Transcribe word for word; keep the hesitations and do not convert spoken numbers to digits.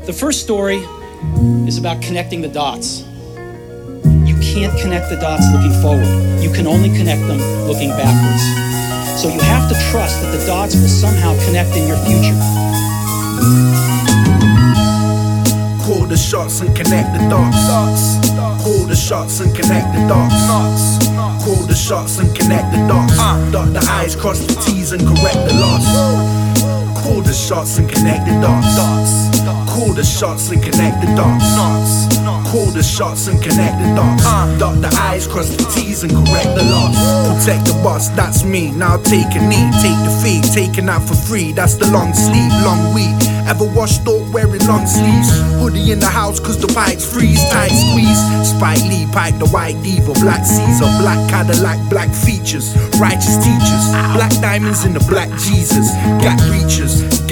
The first story is about connecting the dots. You can't connect the dots looking forward. You can only connect them looking backwards. So you have to trust that the dots will somehow connect in your future. Call the shots and connect the dots. Call the shots and connect the dots. Call the shots and connect the dots. Dot the I's, cross the T's and correct the loss. Call the shots and connect the dots. Call the shots and connect the dots. Call the shots and connect the dots. Dot the I's, cross the T's and correct the loss. Protect the boss, that's me. Now take a knee, take the fee, taking out for free. That's the long sleeve, long weed. Ever washed up wearing long sleeves? Hoodie in the house cause the pipes freeze. Tight squeeze. Spike Lee, pipe the white diva. Black Caesar, black Cadillac, black features. Righteous teachers. Black diamonds in the black Jesus. Got reachers.